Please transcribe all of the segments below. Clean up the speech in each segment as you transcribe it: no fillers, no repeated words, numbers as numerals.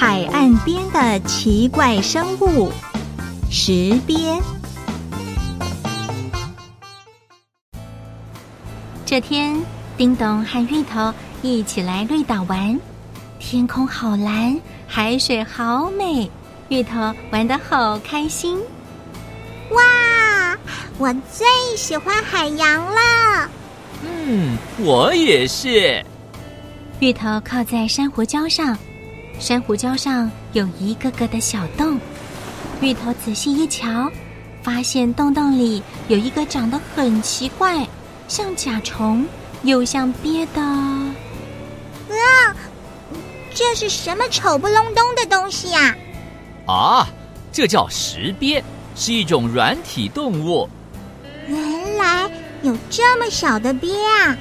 海岸边的奇怪生物——石鳖。这天，叮咚和芋头一起来绿岛玩，天空好蓝，海水好美，芋头玩得好开心。 哇，我最喜欢海洋了。 我也是。 芋头靠在珊瑚礁上，珊瑚礁上有一个个的小洞。芋头仔细一瞧，发现洞洞里有一个长得很奇怪，像甲虫又像鳖的。 这是什么丑不隆咚的东西呀？ 这叫石鳖，是一种软体动物。 原来有这么小的鳖啊！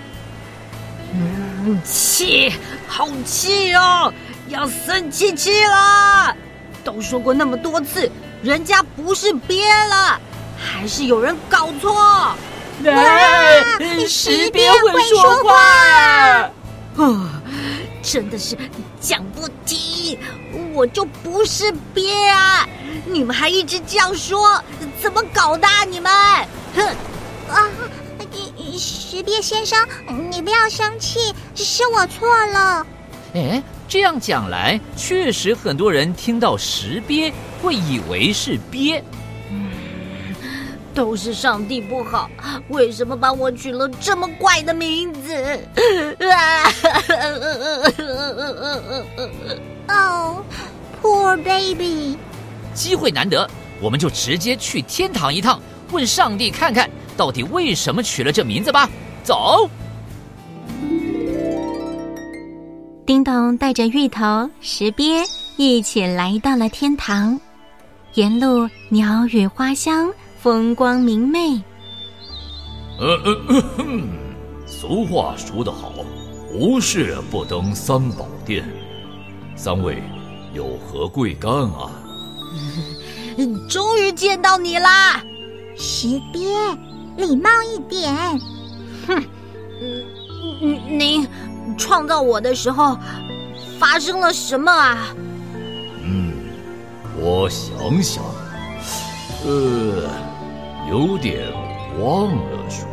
气，好气哦，要生气了！都说过那么多次，人家不是鳖了，还是有人搞错。 石鳖会说话！ 真的是讲不听，我就不是鳖啊！你们还一直这样说，怎么搞的啊你们？ 石鳖先生，你不要生气，是我错了。 这样讲来，确实很多人听到石鳖会以为是鳖。 都是上帝不好，为什么帮我取了这么怪的名字 Oh, poor baby。 机会难得，我们就直接去天堂一趟，问上帝看看到底为什么取了这名字吧。走。 叮咚带着芋头、石鳖一起来到了天堂，沿路鸟语花香，风光明媚。 俗话说得好，无事不登三宝殿。三位有何贵干啊？ 终于见到你啦！ 石鳖，礼貌一点。 您创造我的时候发生了什么啊？ 我想想，有点忘了说。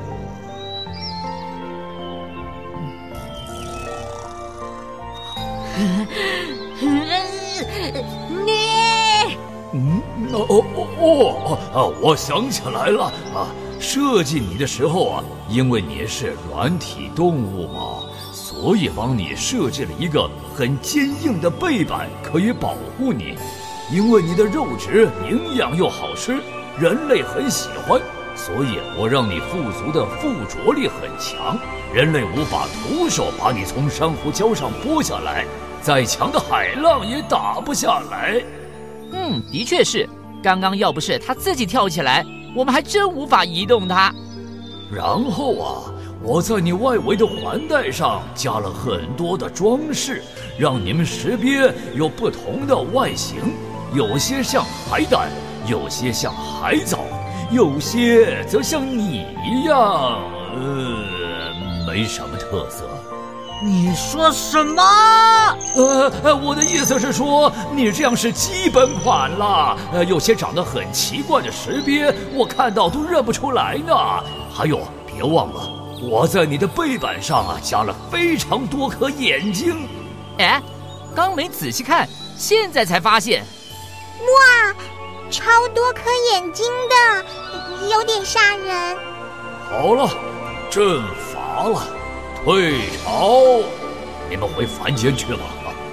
我想起来了设计你的时候因为你是软体动物嘛，所以帮你设计了一个很坚硬的背板，可以保护你。因为你的肉质营养又好吃，人类很喜欢，所以我让你富足的附着力很强，人类无法徒手把你从珊瑚礁上拨下来，再强的海浪也打不下来。 的确是，刚刚要不是他自己跳起来，我们还真无法移动它。 然后我在你外围的环带上加了很多的装饰，让你们石鳖有不同的外形，有些像海胆，有些像海藻，有些则像你一样，没什么特色。 你说什么？ 我的意思是说，你这样是基本款了。有些长得很奇怪的石鳖，我看到都认不出来呢。还有，别忘了，我在你的背板上加了非常多颗眼睛。 刚没仔细看，现在才发现。 哇，超多颗眼睛的，有点吓人。 好了，阵法了。退朝，你们回凡间去吧。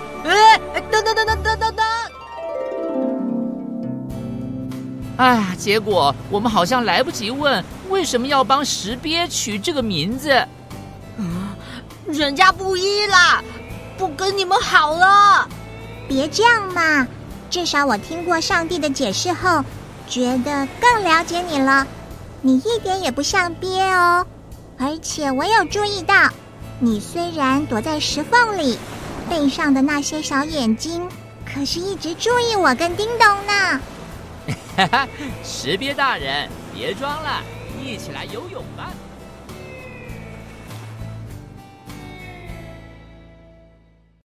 等！结果我们好像来不及问为什么要帮石鳖取这个名字。 人家不依啦，不跟你们好了。 别这样嘛，至少我听过上帝的解释后，觉得更了解你了。你一点也不像鳖哦。而且我有注意到，你虽然躲在石缝里，背上的那些小眼睛可是一直注意我跟叮咚呢。 石鳖大人，别装了，一起来游泳吧。